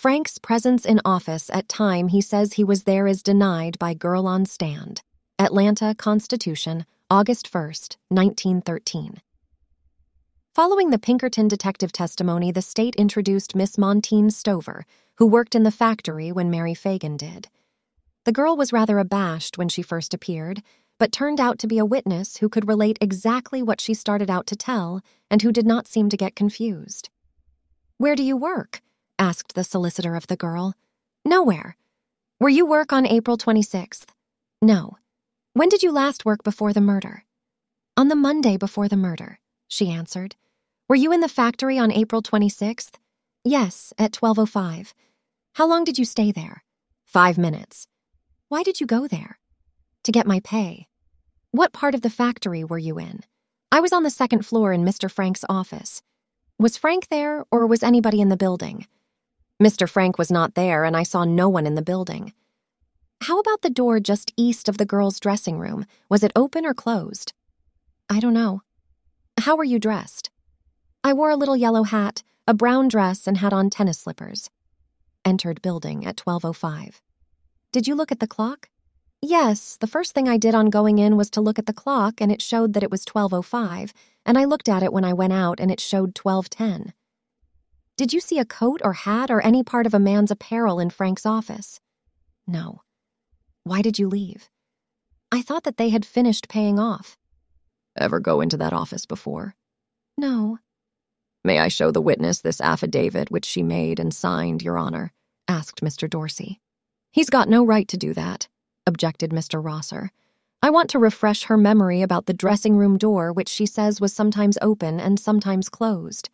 Frank's presence in office at time he says he was there is denied by girl on stand. Atlanta Constitution, August 1st, 1913. Following the Pinkerton detective testimony, the state introduced Miss Montine Stover, who worked in the factory when Mary Fagan did. The girl was rather abashed when she first appeared, but turned out to be a witness who could relate exactly what she started out to tell and who did not seem to get confused. "Where do you work?" asked the solicitor of the girl. "Nowhere." "Were you work on April 26th? "No." "When did you last work before the murder?" "On the Monday before the murder," she answered. "Were you in the factory on April 26th? "Yes, at 12:05. "How long did you stay there?" 5 minutes. "Why did you go there?" "To get my pay." "What part of the factory were you in?" "I was on the second floor in Mr. Frank's office." "Was Frank there, or was anybody in the building?" "Mr. Frank was not there, and I saw no one in the building." "How about the door just east of the girl's dressing room? Was it open or closed?" "I don't know." "How were you dressed?" "I wore a little yellow hat, a brown dress, and had on tennis slippers." Entered building at 12:05. "Did you look at the clock?" "Yes, the first thing I did on going in was to look at the clock, and it showed that it was 12:05, and I looked at it when I went out, and it showed 12:10. "Did you see a coat or hat or any part of a man's apparel in Frank's office?" "No." "Why did you leave?" "I thought that they had finished paying off." Ever go into that office before? "No." May I show the witness this affidavit which she made and signed, Your Honor? Asked Mr. Dorsey. He's got no right to do that, objected Mr. Rosser. I want to refresh her memory about the dressing room door, which she says was sometimes open and sometimes closed.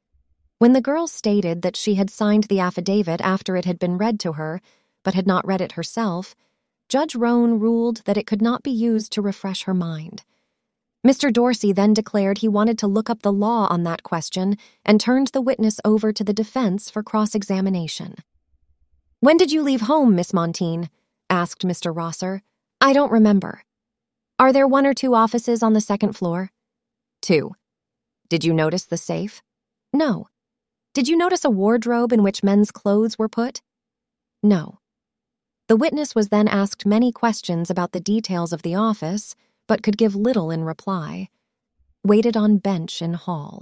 When the girl stated that she had signed the affidavit after it had been read to her, but had not read it herself, Judge Roan ruled that it could not be used to refresh her mind. Mr. Dorsey then declared he wanted to look up the law on that question and turned the witness over to the defense for cross-examination. "When did you leave home, Miss Montine?" asked Mr. Rosser. "I don't remember." "Are there 1 or 2 offices on the second floor?" 2. Did you notice the safe? No. "Did you notice a wardrobe in which men's clothes were put?" No. The witness was then asked many questions about the details of the office, but could give little in reply. Waited on bench in hall.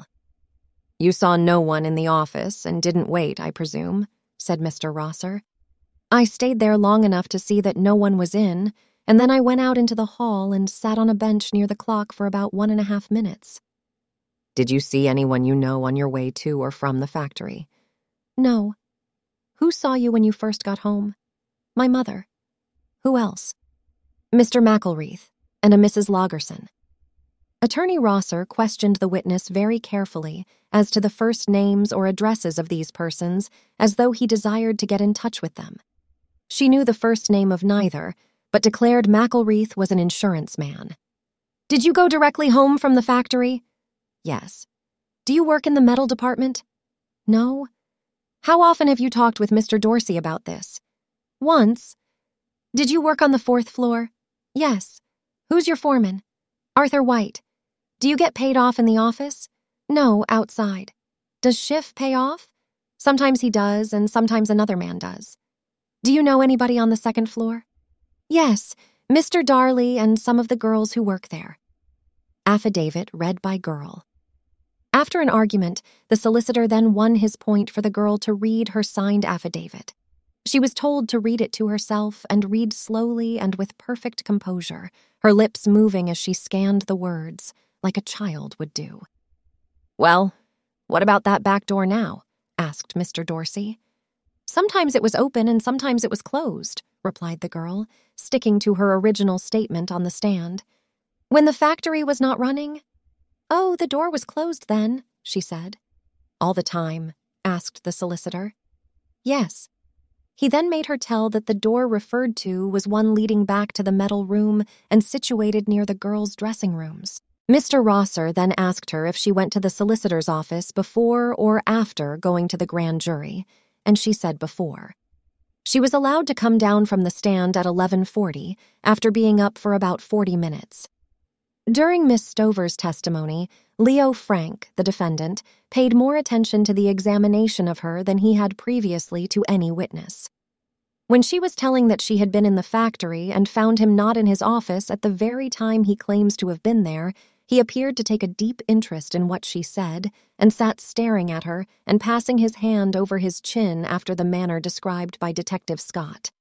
You saw no one in the office and didn't wait, I presume, said Mr. Rosser. I stayed there long enough to see that no one was in, and then I went out into the hall and sat on a bench near the clock for about 1.5 minutes. Did you see anyone you know on your way to or from the factory? No. Who saw you when you first got home? My mother. Who else? Mr. McElreath and a Mrs. Lagerson. Attorney Rosser questioned the witness very carefully as to the first names or addresses of these persons, as though he desired to get in touch with them. She knew the first name of neither, but declared McElreath was an insurance man. Did you go directly home from the factory? Yes. Do you work in the metal department? No. How often have you talked with Mr. Dorsey about this? Once. Did you work on the 4th floor? Yes. Who's your foreman? Arthur White. Do you get paid off in the office? No, outside. Does Schiff pay off? Sometimes he does, and sometimes another man does. Do you know anybody on the 2nd floor? Yes, Mr. Darley and some of the girls who work there. Affidavit read by girl. After an argument, the solicitor then won his point for the girl to read her signed affidavit. She was told to read it to herself and read slowly and with perfect composure, her lips moving as she scanned the words, like a child would do. Well, what about that back door now? Asked Mr. Dorsey. Sometimes it was open and sometimes it was closed, replied the girl, sticking to her original statement on the stand. When the factory was not running? Oh, the door was closed then, she said. All the time? Asked the solicitor. Yes. He then made her tell that the door referred to was one leading back to the metal room and situated near the girls' dressing rooms. Mr. Rosser then asked her if she went to the solicitor's office before or after going to the grand jury, and she said before. She was allowed to come down from the stand at 11:40 after being up for about 40 minutes. During Miss Stover's testimony, Leo Frank, the defendant, paid more attention to the examination of her than he had previously to any witness. When she was telling that she had been in the factory and found him not in his office at the very time he claims to have been there, he appeared to take a deep interest in what she said and sat staring at her and passing his hand over his chin after the manner described by Detective Scott.